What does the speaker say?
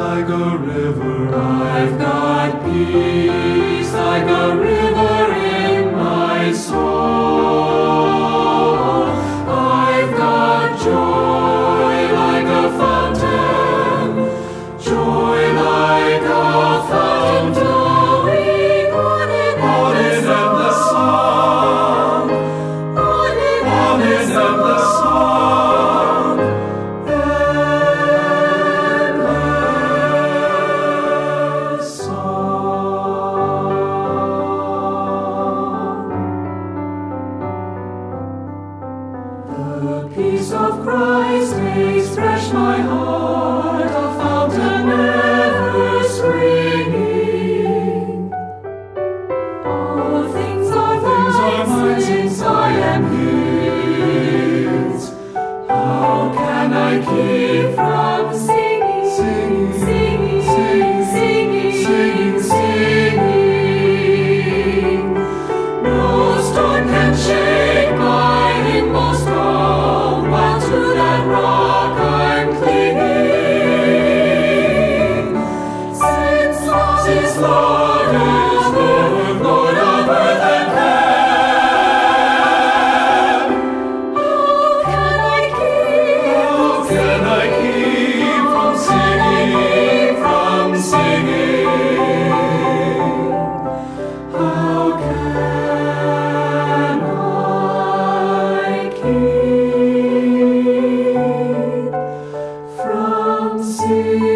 like a river. I've got peace like a river in my soul. I've got joy like a fountain, joy like a fountain flowing on and endless song, on and endless song, endless song. The peace of Christ makes fresh my heart, a fountain ever springing. All things are mine since I am His. How can I keep from singing, singing, singing, singing, singing, singing? No storm can shake my inmost calm, while to that rock I'm clinging. Since Lord is Lord of earth and heaven, how can I keep from singing, from singing? How can I keep from singing?